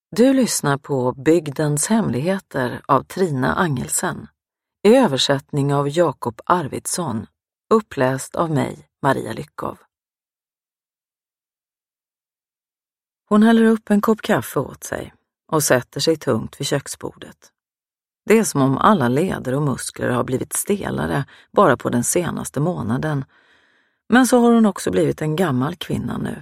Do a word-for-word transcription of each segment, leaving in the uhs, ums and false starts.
Du lyssnar på Bygdens hemligheter av Trina Angelsen, i översättning av Jakob Arvidsson, uppläst av mig, Maria Lyckov. Hon häller upp en kopp kaffe åt sig och sätter sig tungt vid köksbordet. Det är som om alla leder och muskler har blivit stelare bara på den senaste månaden, men så har hon också blivit en gammal kvinna nu.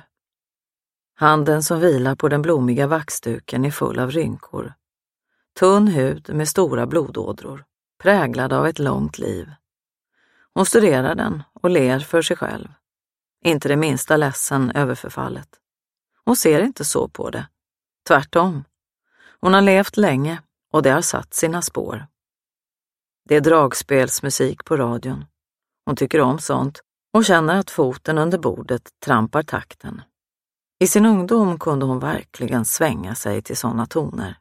Handen som vilar på den blommiga vaxduken är full av rynkor. Tunn hud med stora blodådror, präglad av ett långt liv. Hon studerar den och ler för sig själv. Inte det minsta ledsen över förfallet. Hon ser inte så på det. Tvärtom. Hon har levt länge och det har satt sina spår. Det är dragspelsmusik på radion. Hon tycker om sånt och känner att foten under bordet trampar takten. I sin ungdom kunde hon verkligen svänga sig till sådana toner.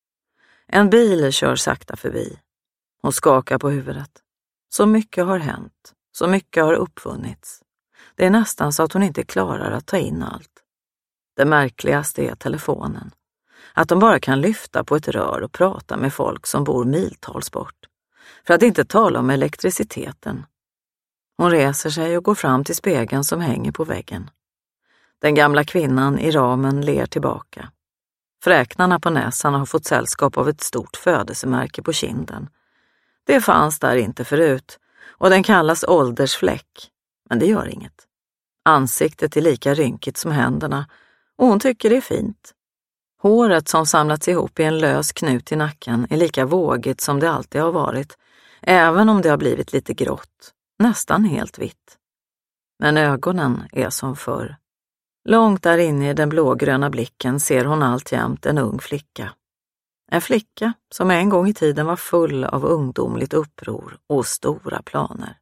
En bil kör sakta förbi. Hon skakar på huvudet. Så mycket har hänt, så mycket har uppfunnits. Det är nästan så att hon inte klarar att ta in allt. Det märkligaste är telefonen. Att de bara kan lyfta på ett rör och prata med folk som bor miltals bort. För att inte tala om elektriciteten. Hon reser sig och går fram till spegeln som hänger på väggen. Den gamla kvinnan i ramen ler tillbaka. Fräknarna på näsan har fått sällskap av ett stort födelsemärke på kinden. Det fanns där inte förut och den kallas åldersfläck, men det gör inget. Ansiktet är lika rynkigt som händerna och hon tycker det är fint. Håret som samlats ihop i en lös knut i nacken är lika vågigt som det alltid har varit, även om det har blivit lite grått, nästan helt vitt. Men ögonen är som förr. Långt där inne i den blågröna blicken ser hon alltjämt en ung flicka. En flicka som en gång i tiden var full av ungdomligt uppror och stora planer.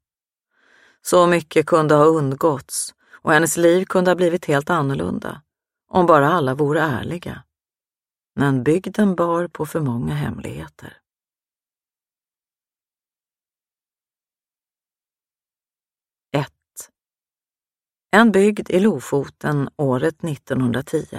Så mycket kunde ha undgåtts och hennes liv kunde ha blivit helt annorlunda, om bara alla vore ärliga. Men bygden bar på för många hemligheter. ett. En bygd i Lofoten året nittonhundratio.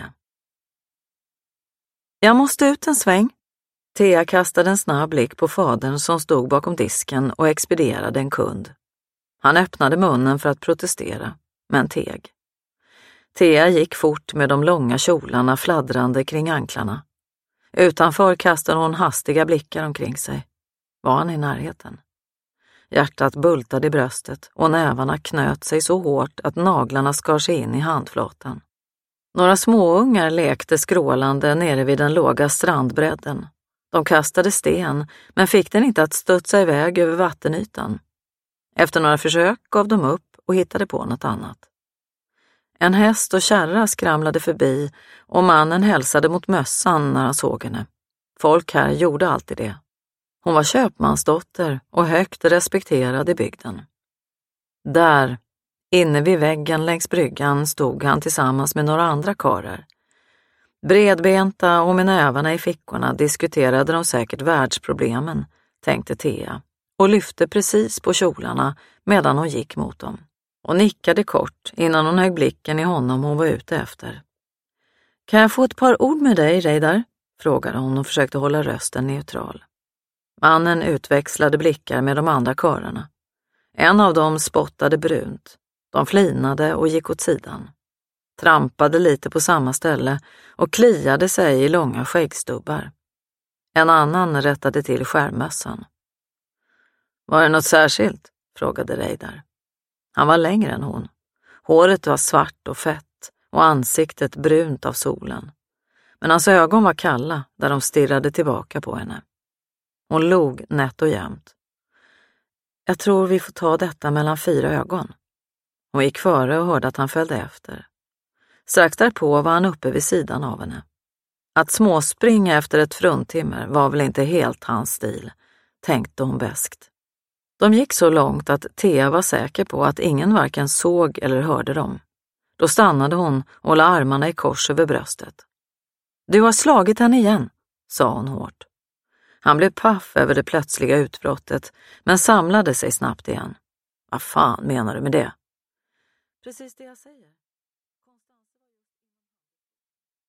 Jag måste ut en sväng. Thea kastade en snabb blick på fadern som stod bakom disken och expedierade en kund. Han öppnade munnen för att protestera, men teg. Thea gick fort med de långa kjolarna fladdrande kring anklarna. Utanför kastade hon hastiga blickar omkring sig. Var han i närheten? Hjärtat bultade i bröstet och nävarna knöt sig så hårt att naglarna skar sig in i handflatan. Några småungar lekte skrålande nere vid den låga strandbredden. De kastade sten, men fick den inte att studsa iväg över vattenytan. Efter några försök gav de upp och hittade på något annat. En häst och kärra skramlade förbi och mannen hälsade mot mössan när han såg henne. Folk här gjorde alltid det. Hon var köpmansdotter och högt respekterad i bygden. Där, inne vid väggen längs bryggan, stod han tillsammans med några andra karlar. Bredbenta och med nävarna i fickorna diskuterade de säkert världsproblemen, tänkte Thea, och lyfte precis på kjolarna medan hon gick mot dem. Och nickade kort innan hon högg blicken i honom hon var ute efter. Kan jag få ett par ord med dig, Reidar? Frågade hon och försökte hålla rösten neutral. Mannen utväxlade blickar med de andra karlarna. En av dem spottade brunt. De flinade och gick åt sidan. Trampade lite på samma ställe och kliade sig i långa skäggstubbar. En annan rättade till skärmössan. Var det något särskilt? Frågade Reidar. Han var längre än hon. Håret var svart och fett och ansiktet brunt av solen. Men hans ögon var kalla där de stirrade tillbaka på henne. Hon log nätt och jämnt. Jag tror vi får ta detta mellan fyra ögon. Hon gick före och hörde att han följde efter. Strax därpå var han uppe vid sidan av henne. Att småspringa efter ett fruntimmer var väl inte helt hans stil, tänkte hon beskt. De gick så långt att Thea var säker på att ingen varken såg eller hörde dem. Då stannade hon och la armarna i kors över bröstet. Du har slagit henne igen, sa hon hårt. Han blev paff över det plötsliga utbrottet, men samlade sig snabbt igen. Vad fan menar du med det? Precis det jag säger.